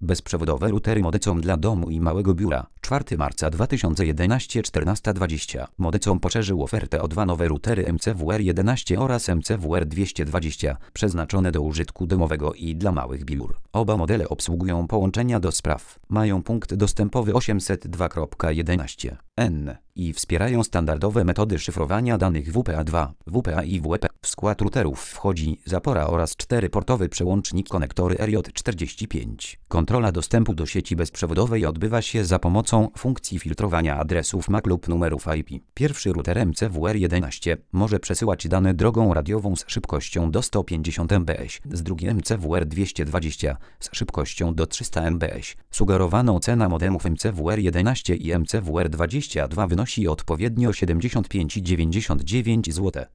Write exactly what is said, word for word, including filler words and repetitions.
Bezprzewodowe routery Modecom dla domu i małego biura. czwartego marca dwa tysiące jedenastego czternasta dwadzieścia. Modecom poszerzył ofertę o dwa nowe routery M C W R jedenaście oraz M C W R dwieście dwadzieścia, przeznaczone do użytku domowego i dla małych biur. Oba modele obsługują połączenia do spraw, mają punkt dostępowy osiemset dwa kropka jedenaście n i wspierają standardowe metody szyfrowania danych W P A dwa, W P A i W P. W skład routerów wchodzi zapora oraz czteroportowy przełącznik konektory R J czterdzieści pięć. Kontrola dostępu do sieci bezprzewodowej odbywa się za pomocą funkcji filtrowania adresów M A C lub numerów I P. Pierwszy router M C W R jedenaście może przesyłać dane drogą radiową z szybkością do sto pięćdziesiąt megabitów, z drugi M C W R dwieście dwadzieścia z szybkością do trzysta megabitów. Sugerowaną cena modemów M C W R jedenaście i M C W R dwadzieścia dwa wynosi odpowiednio siedemdziesiąt pięć i dziewięćdziesiąt dziewięć złotych.